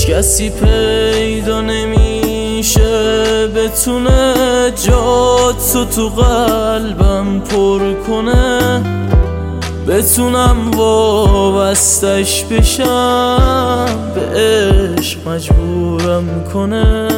کسی پیدا نمیشه بتونه جاتو تو قلبم پر کنه، بتونم وابستش بشم به عشق مجبورم کنه.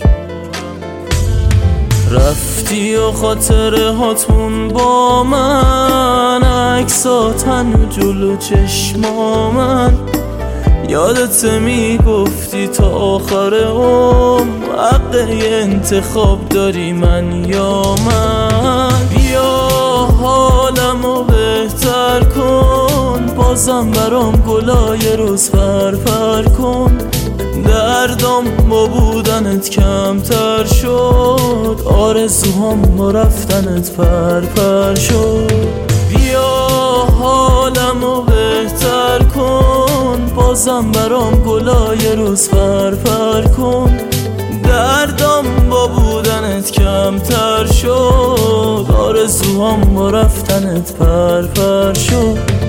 رفتی و خاطره هاتون با من، عکسات هنو جلو چشما من. یادت میگفتی تا آخر حق انتخاب داری من یا من. بیا حالمو بهتر کن، بازم برام گلای روز پر کن. دردم با بودنت کمتر شد، آرزوهام با رفتنت پر شد. بیا حالمو بهتر کن، بازم برام گلای روز پر کن. دردم با بودنت کمتر شد، آرزوهام با رفتنت پر شد.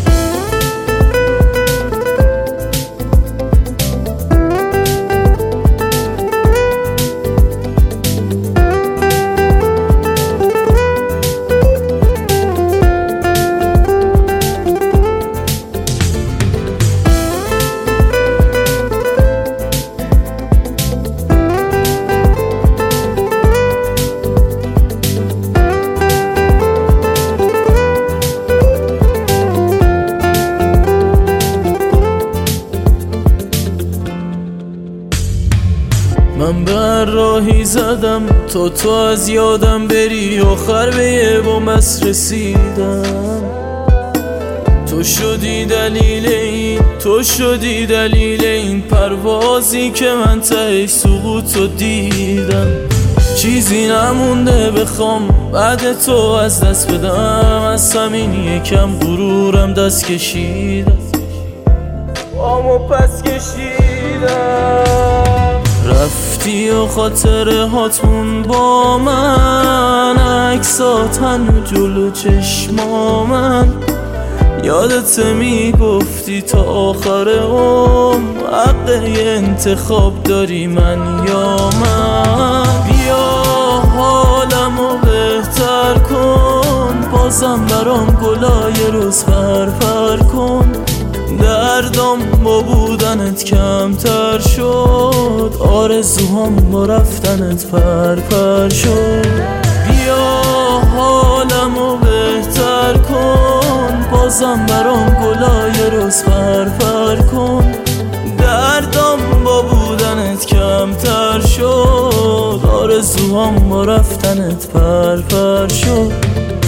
من بر راهی زدم تا تو از یادم بری، آخر به یه بومس رسیدم. تو شدی دلیل این پروازی که من تهش سقوطو دیدم. چیزی نمونده بخوام بعد تو از دست بدم، از همین یکم غرورم دست کشیدم، پامو پس کشیدم. رفتی و خاطره هاتون با من، عکسات هنو جلو چشما من. یادت میگفتی تا آخر حق انتخاب داری من یا من. بیا حالمو بهتر کن، بازم برام گلای روز پر کن. دردم با بودنت کمتر شد، آرزوهام با رفتنت پر شد. بیا حالمو بهتر کن، بازم برام گلای روز پر کن. دردم با بودنت کمتر شد، آرزوهام با رفتنت پر شد.